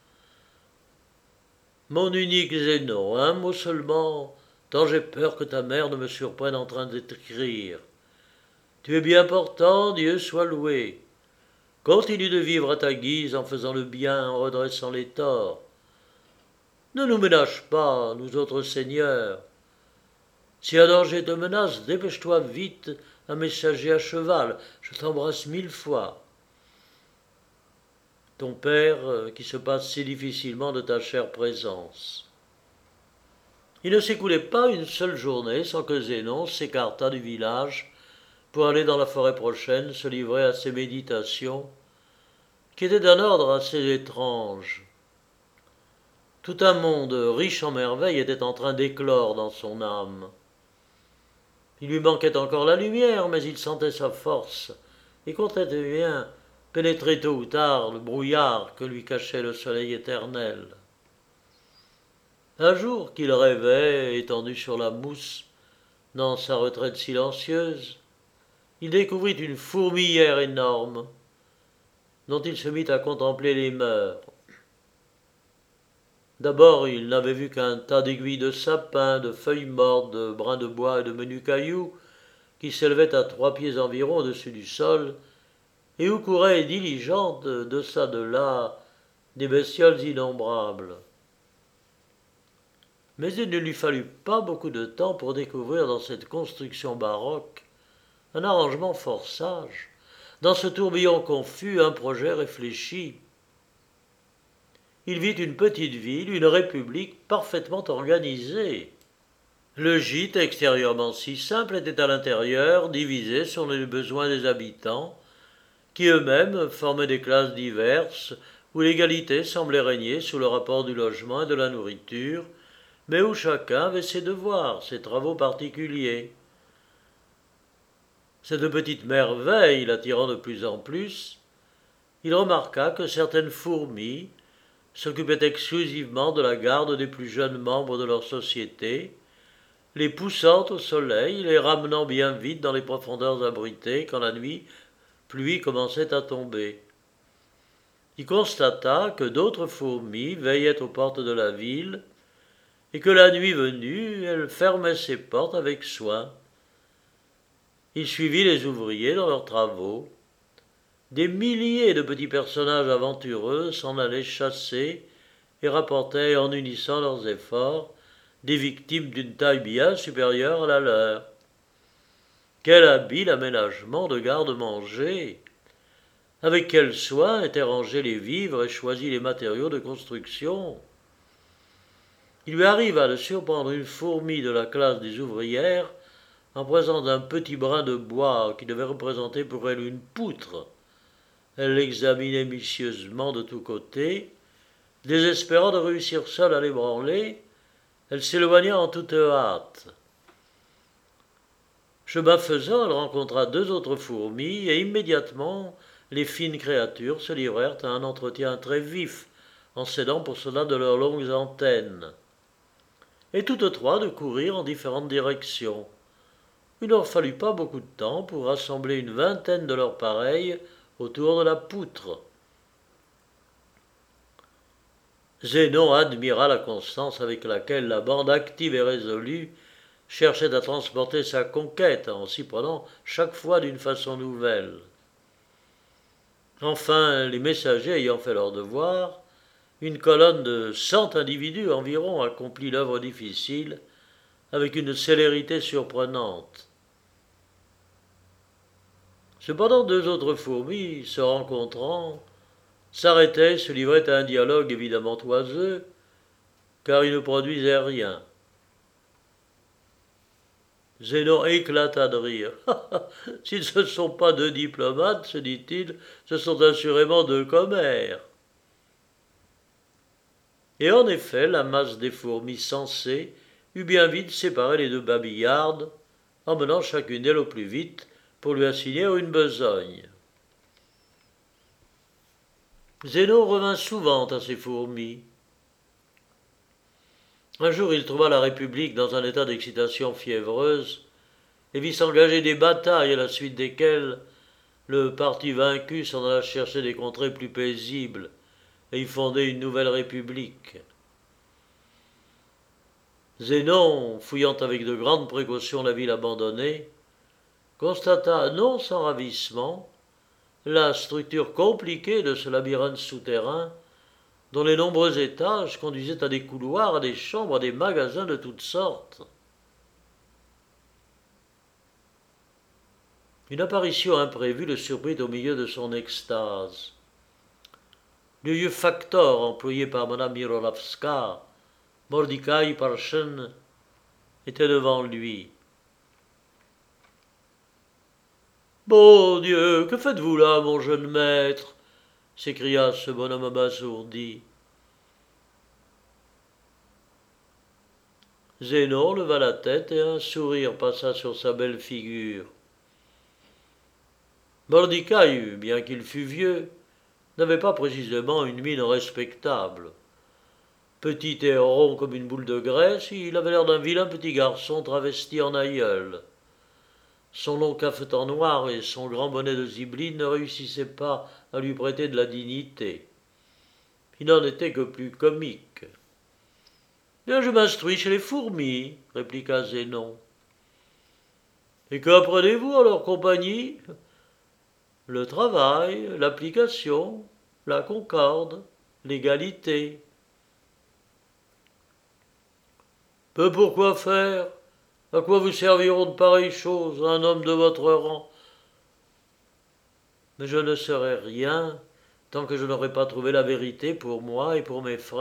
Mon unique Zénon, un mot seulement, tant j'ai peur que ta mère ne me surprenne en train d'écrire. Tu es bien portant, Dieu soit loué. Continue de vivre à ta guise en faisant le bien, en redressant les torts. Ne nous ménage pas, nous autres seigneurs. Si un danger te menace, dépêche-toi vite, un messager à cheval, je t'embrasse mille fois. Ton père, qui se passe si difficilement de ta chère présence. Il ne s'écoulait pas une seule journée sans que Zénon s'écartât du village pour aller dans la forêt prochaine se livrer à ses méditations, qui était d'un ordre assez étrange. Tout un monde riche en merveilles était en train d'éclore dans son âme. Il lui manquait encore la lumière, mais il sentait sa force et comptait bien pénétrer tôt ou tard le brouillard que lui cachait le soleil éternel. Un jour qu'il rêvait, étendu sur la mousse, dans sa retraite silencieuse, il découvrit une fourmilière énorme, dont il se mit à contempler les mœurs. D'abord, il n'avait vu qu'un tas d'aiguilles de sapin, de feuilles mortes, de brins de bois et de menus cailloux, qui s'élevaient à trois pieds environ au-dessus du sol, et où couraient diligentes, de ça de là, des bestioles innombrables. Mais il ne lui fallut pas beaucoup de temps pour découvrir dans cette construction baroque un arrangement fort sage, dans ce tourbillon confus un projet réfléchi. Il vit une petite ville, une république parfaitement organisée. Le gîte, extérieurement si simple, était à l'intérieur, divisé selon les besoins des habitants, qui eux-mêmes formaient des classes diverses, où l'égalité semblait régner sous le rapport du logement et de la nourriture, mais où chacun avait ses devoirs, ses travaux particuliers. Cette petite merveille l'attirant de plus en plus, il remarqua que certaines fourmis s'occupaient exclusivement de la garde des plus jeunes membres de leur société, les poussant au soleil, les ramenant bien vite dans les profondeurs abritées quand la nuit pluie commençait à tomber. Il constata que d'autres fourmis veillaient aux portes de la ville, et que la nuit venue, elles fermaient ses portes avec soin. Il suivit les ouvriers dans leurs travaux. Des milliers de petits personnages aventureux s'en allaient chasser et rapportaient en unissant leurs efforts des victimes d'une taille bien supérieure à la leur. Quel habile aménagement de garde-manger! Avec quel soin étaient rangés les vivres et choisis les matériaux de construction! Il lui arriva de surprendre une fourmi de la classe des ouvrières en présence d'un petit brin de bois qui devait représenter pour elle une poutre. Elle l'examinait minutieusement de tous côtés. Désespérant de réussir seule à l'ébranler, elle s'éloigna en toute hâte. Chemin faisant, elle rencontra deux autres fourmis et immédiatement les fines créatures se livrèrent à un entretien très vif, en s'aidant pour cela de leurs longues antennes. Et toutes trois de courir en différentes directions. Il ne leur fallut pas beaucoup de temps pour rassembler une vingtaine de leurs pareils autour de la poutre. Zénon admira la constance avec laquelle la bande active et résolue cherchait à transporter sa conquête en s'y prenant chaque fois d'une façon nouvelle. Enfin, les messagers ayant fait leur devoir, une colonne de cent individus environ accomplit l'œuvre difficile avec une célérité surprenante. Cependant, deux autres fourmis, se rencontrant, s'arrêtaient et se livraient à un dialogue évidemment oiseux, car ils ne produisaient rien. Zénon éclata de rire. « S'ils ne sont pas deux diplomates, se dit-il, ce sont assurément deux commères. » Et en effet, la masse des fourmis sensées eut bien vite séparé les deux babillardes, emmenant chacune d'elles au plus vite pour lui assigner une besogne. Zénon revint souvent à ces fourmis. Un jour, il trouva la République dans un état d'excitation fiévreuse et vit s'engager des batailles à la suite desquelles le parti vaincu s'en alla chercher des contrées plus paisibles et y fonder une nouvelle République. Zénon, fouillant avec de grandes précautions la ville abandonnée, constata, non sans ravissement, la structure compliquée de ce labyrinthe souterrain dont les nombreux étages conduisaient à des couloirs, à des chambres, à des magasins de toutes sortes. Une apparition imprévue le surprit au milieu de son extase. Le vieux facteur employé par Madame Mirolavska, Mordikaï Parchen, était devant lui. « Bon Dieu, que faites-vous là, mon jeune maître ? s'écria ce bonhomme abasourdi. Zénon leva la tête et un sourire passa sur sa belle figure. Mordicai, bien qu'il fût vieux, n'avait pas précisément une mine respectable. Petit et rond comme une boule de graisse, il avait l'air d'un vilain petit garçon travesti en aïeul. Son long cafetan noir et son grand bonnet de zibeline ne réussissaient pas à lui prêter de la dignité. Il n'en était que plus comique. « Bien, je m'instruis chez les fourmis, » répliqua Zénon. « Et qu'apprenez-vous en leur compagnie ?»« Le travail, l'application, la concorde, l'égalité. »« Peu pour quoi faire? À quoi vous serviront de pareilles choses, un homme de votre rang? Mais je ne serai rien tant que je n'aurai pas trouvé la vérité pour moi et pour mes frères. »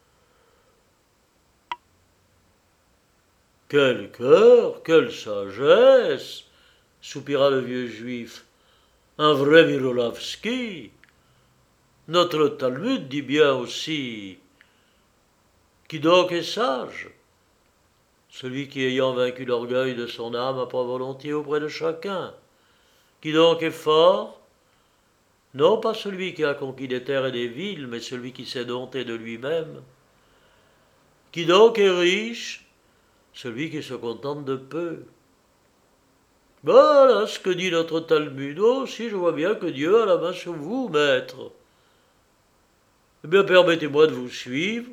Quel cœur, quelle sagesse, soupira le vieux juif. Un vrai Mirolavski. Notre Talmud dit bien aussi. Qui donc est sage? Celui qui, ayant vaincu l'orgueil de son âme, apprend volontiers auprès de chacun. Qui donc est fort? Non pas celui qui a conquis des terres et des villes, mais celui qui s'est dompté de lui-même. Qui donc est riche? Celui qui se contente de peu. Voilà ce que dit notre Talmud. Oh, si je vois bien que Dieu a la main sur vous, maître. Eh bien, permettez-moi de vous suivre.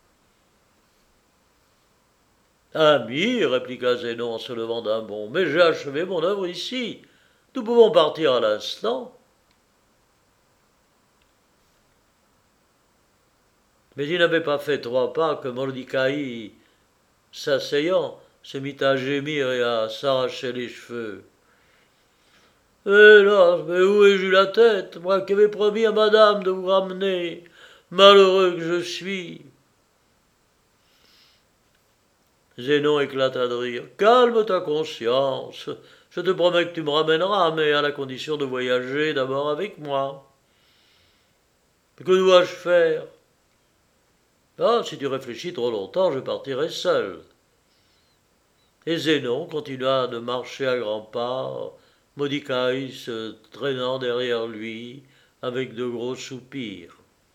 Ami, répliqua Zénon en se levant d'un bond, mais j'ai achevé mon œuvre ici. Nous pouvons partir à l'instant. Mais il n'avait pas fait trois pas que Mordicai, s'asseyant, se mit à gémir et à s'arracher les cheveux. « Hélas, mais où ai-je eu la tête, moi qui avais promis à madame de vous ramener, malheureux que je suis !» Zénon éclata de rire. « Calme ta conscience, je te promets que tu me ramèneras, mais à la condition de voyager d'abord avec moi. » Que dois-je faire? Ah, si tu réfléchis trop longtemps, je partirai seul. Et Zénon continua de marcher à grands pas, Mordicai se traînant derrière lui avec de gros soupirs.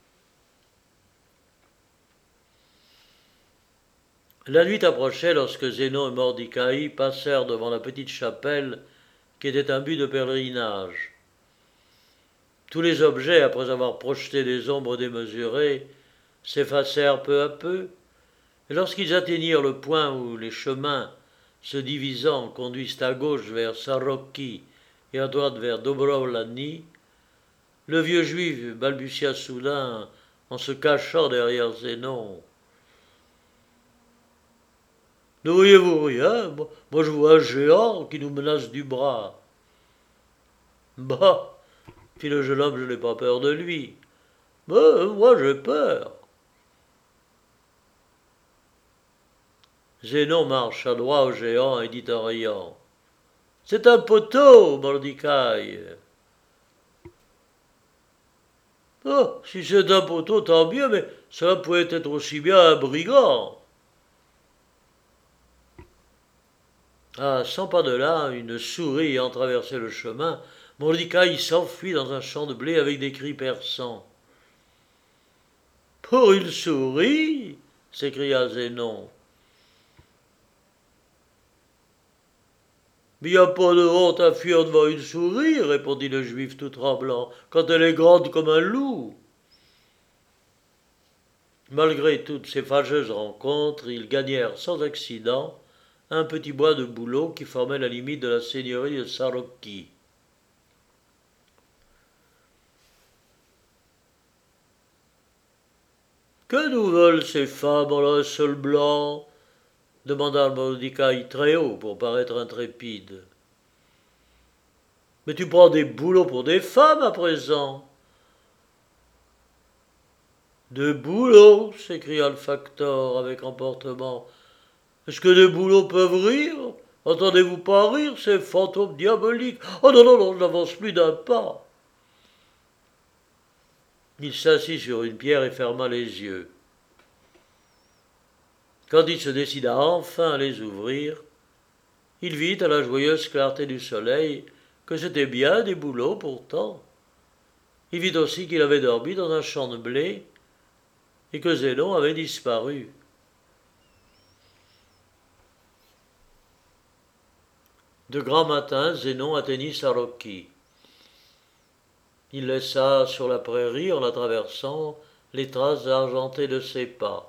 La nuit approchait lorsque Zénon et Mordicai passèrent devant la petite chapelle qui était un but de pèlerinage. Tous les objets, après avoir projeté des ombres démesurées, s'effacèrent peu à peu, et lorsqu'ils atteignirent le point où les chemins, se divisant, conduisent à gauche vers Sarokki et à droite vers Dobrovolani, le vieux juif balbutia soudain en se cachant derrière Zénon. « Ne voyez-vous rien? Moi je vois un géant qui nous menace du bras. »« Bah, fit le jeune homme, je n'ai pas peur de lui. Mais moi j'ai peur. » Zénon marcha droit au géant et dit en riant. « C'est un poteau, Mordicai. »« Oh, si c'est un poteau, tant mieux, mais cela pouvait être aussi bien un brigand. » À cent pas de là, une souris ayant traversé le chemin, Mordicai s'enfuit dans un champ de blé avec des cris perçants. « Pour une souris ?» s'écria Zénon. « Il n'y a pas de honte à fuir devant une souris, » répondit le juif tout tremblant, « quand elle est grande comme un loup. » Malgré toutes ces fâcheuses rencontres, ils gagnèrent sans accident un petit bois de bouleaux qui formait la limite de la seigneurie de Sarokki. « Que nous veulent ces femmes en linceul blanc ?» demanda Mordicai très haut pour paraître intrépide. « Mais tu prends des bouleaux pour des femmes à présent. »« Des bouleaux » s'écria le facteur avec emportement. « Est-ce que des bouleaux peuvent rire? Entendez-vous pas rire, ces fantômes diaboliques? Oh non, non, non, je n'avance plus d'un pas. » Il s'assit sur une pierre et ferma les yeux. Quand il se décida enfin à les ouvrir, il vit à la joyeuse clarté du soleil que c'était bien des bouleaux pourtant. Il vit aussi qu'il avait dormi dans un champ de blé et que Zénon avait disparu. De grand matin, Zénon atteignit Saroki. Il laissa sur la prairie, en la traversant, les traces argentées de ses pas.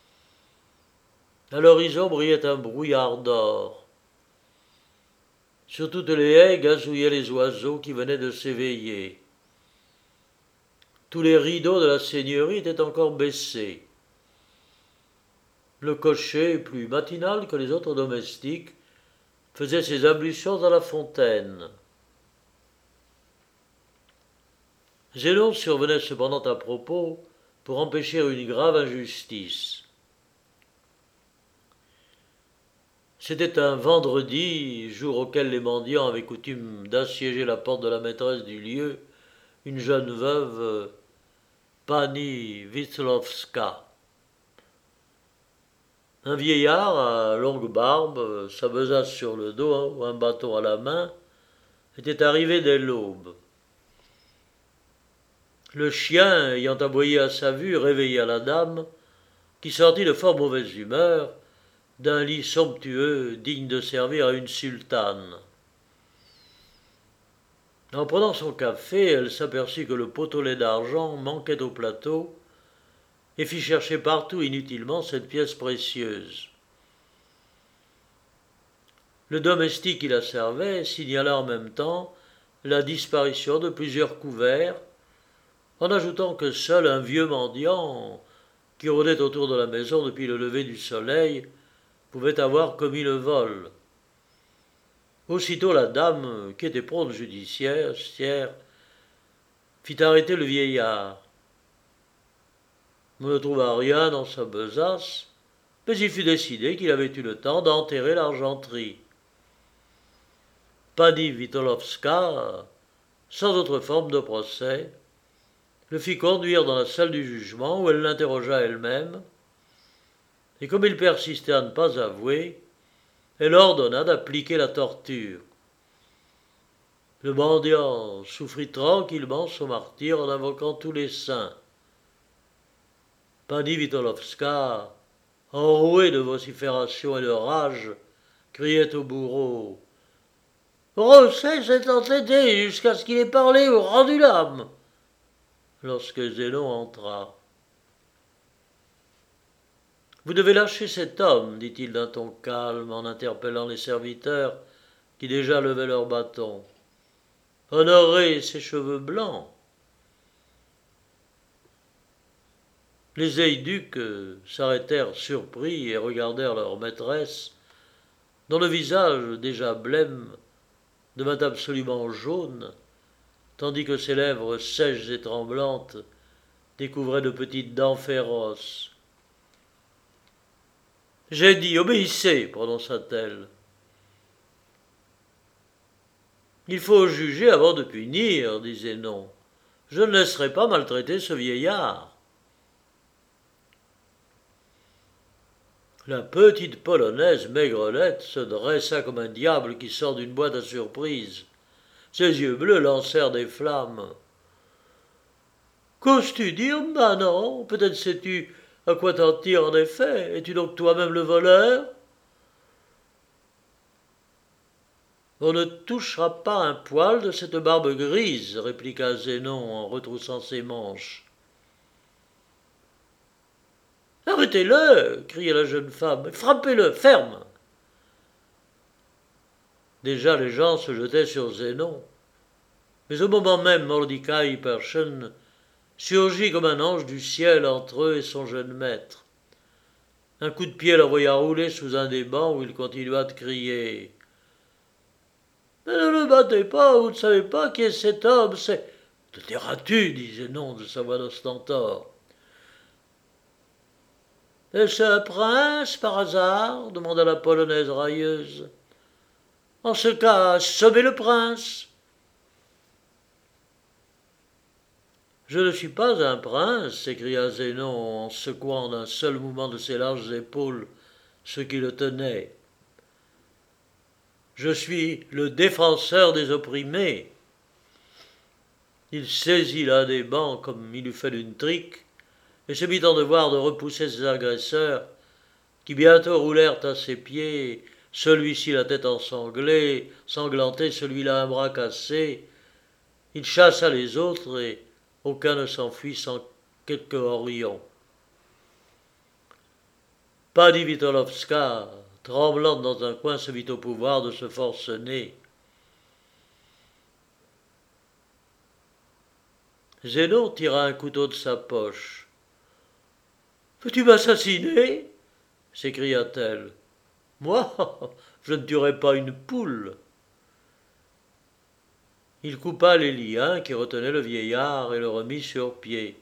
À l'horizon brillait un brouillard d'or. Sur toutes les haies gazouillaient les oiseaux qui venaient de s'éveiller. Tous les rideaux de la seigneurie étaient encore baissés. Le cocher, plus matinal que les autres domestiques, faisait ses ablutions à la fontaine. Zénon survenait cependant à propos pour empêcher une grave injustice. C'était un vendredi, jour auquel les mendiants avaient coutume d'assiéger la porte de la maîtresse du lieu, une jeune veuve, Pani Witłowska. Un vieillard à longue barbe, sa besace sur le dos, un bâton à la main, était arrivé dès l'aube. Le chien, ayant aboyé à sa vue, réveilla la dame, qui sortit de fort mauvaise humeur, d'un lit somptueux digne de servir à une sultane. En prenant son café, elle s'aperçut que le pot au lait d'argent manquait au plateau et fit chercher partout inutilement cette pièce précieuse. Le domestique qui la servait signala en même temps la disparition de plusieurs couverts, en ajoutant que seul un vieux mendiant, qui rôdait autour de la maison depuis le lever du soleil, pouvait avoir commis le vol. Aussitôt la dame, qui était prompte judiciaire, fit arrêter le vieillard. On ne trouva rien dans sa besace, mais il fut décidé qu'il avait eu le temps d'enterrer l'argenterie. Pani Witłowska, sans autre forme de procès, le fit conduire dans la salle du jugement où elle l'interrogea elle-même, et comme il persistait à ne pas avouer, elle ordonna d'appliquer la torture. Le mendiant souffrit tranquillement son martyre en invoquant tous les saints. Pani Witłowska, enrouée de vocifération et de rage, criait au bourreau « Procès s'est entêté jusqu'à ce qu'il ait parlé au rendu l'âme !» lorsque Zénon entra. « Vous devez lâcher cet homme, dit-il d'un ton calme en interpellant les serviteurs qui déjà levaient leurs bâtons. Honorez ses cheveux blancs. » Les heyducs s'arrêtèrent surpris et regardèrent leur maîtresse, dont le visage déjà blême devint absolument jaune, tandis que ses lèvres sèches et tremblantes découvraient de petites dents féroces. « J'ai dit, obéissez, prononça-t-elle. Il faut juger avant de punir, dit Zénon. Je ne laisserai pas maltraiter ce vieillard. La petite polonaise maigrelette se dressa comme un diable qui sort d'une boîte à surprise. Ses yeux bleus lancèrent des flammes. « Qu'oses-tu dire, Manon ? Peut-être sais-tu à quoi t'en tires en effet. Es-tu donc toi-même le voleur ? » « On ne touchera pas un poil de cette barbe grise, répliqua Zénon en retroussant ses manches. « Arrêtez-le » cria la jeune femme. « Frappez-le, ferme !» Déjà les gens se jetaient sur Zénon. Mais au moment même, Mordecai Perchen surgit comme un ange du ciel entre eux et son jeune maître. Un coup de pied l'envoya rouler sous un des bancs où il continua de crier. « Mais ne le battez pas, vous ne savez pas qui est cet homme, c'est... »« Te tairas-tu » dit Zénon de sa voix d'ostentor. « Est-ce un prince, par hasard » demanda la polonaise railleuse. « En ce cas, sommez le prince. » Je ne suis pas un prince, s'écria Zénon en secouant d'un seul mouvement de ses larges épaules ce qui le tenait. Je suis le défenseur des opprimés. Il saisit l'un des bancs comme il eût fait d'une trique, et se mit en devoir de repousser ses agresseurs, qui bientôt roulèrent à ses pieds, celui-ci la tête ensanglée, sanglantée, celui-là un bras cassé. Il chassa les autres, et aucun ne s'enfuit sans quelque horion. Pani Vitolovska, tremblante dans un coin, se mit au pouvoir de ce forcené. Zénon tira un couteau de sa poche. « Veux-tu m'assassiner » s'écria-t-elle. « Moi, je ne tuerai pas une poule. » Il coupa les liens qui retenaient le vieillard et le remit sur pied.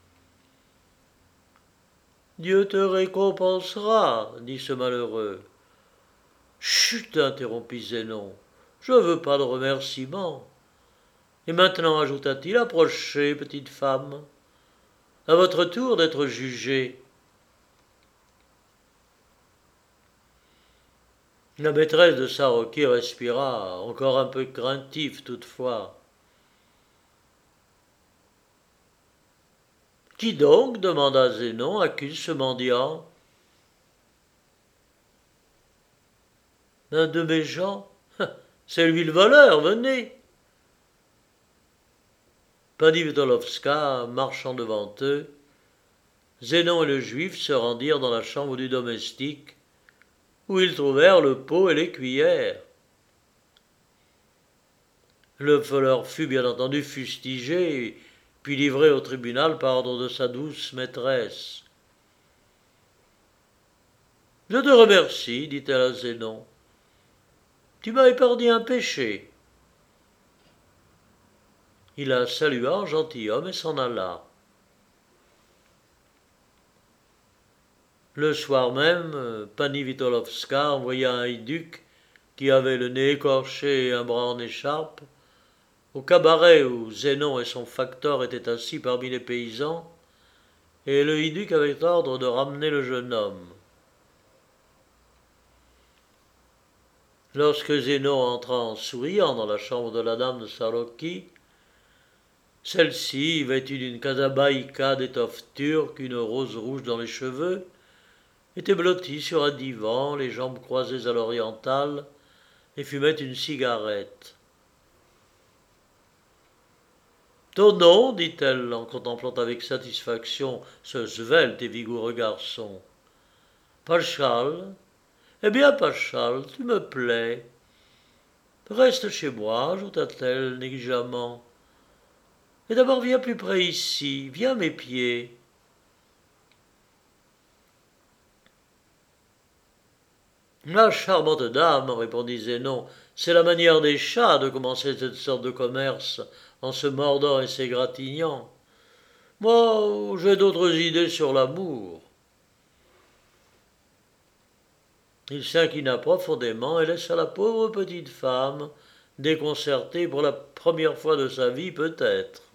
« Dieu te récompensera, dit ce malheureux. »« Chut, interrompit Zénon, je ne veux pas de remerciements. Et maintenant, ajouta-t-il, approchez, petite femme. À votre tour d'être jugée. » La maîtresse de Saroki respira, encore un peu craintive toutefois. « Qui donc, demanda Zénon, accuse ce mendiant ? » « Un de mes gens. C'est lui le voleur, venez !» Pani Vitolovska marchant devant eux, Zénon et le juif se rendirent dans la chambre du domestique, où ils trouvèrent le pot et les cuillères. Le voleur fut bien entendu fustigé, puis livré au tribunal par ordre de sa douce maîtresse. « Je te remercie, dit-elle à Zénon. Tu m'as épargné un péché. » Il la salua en gentilhomme et s'en alla. Le soir même, Pani Vitolovska envoya un hiduc qui avait le nez écorché et un bras en écharpe au cabaret où Zénon et son facteur étaient assis parmi les paysans, et le hiduc avait ordre de ramener le jeune homme. Lorsque Zénon entra en souriant dans la chambre de la dame de Saroki, celle-ci, vêtue d'une kazabaïka d'étoffe turque, une rose rouge dans les cheveux, était blottie sur un divan, les jambes croisées à l'orientale, et fumait une cigarette. « Ton nom, dit-elle, en contemplant avec satisfaction ce svelte et vigoureux garçon. « Pachal. Eh bien, Pachal, tu me plais. Reste chez moi, ajouta-t-elle négligemment. Et d'abord viens plus près ici, viens à mes pieds. » « Ma charmante dame, répondit Zénon, c'est la manière des chats de commencer cette sorte de commerce en se mordant et s'égratignant. Moi, j'ai d'autres idées sur l'amour. » Il s'inclina profondément et laissa la pauvre petite femme, déconcertée pour la première fois de sa vie peut-être.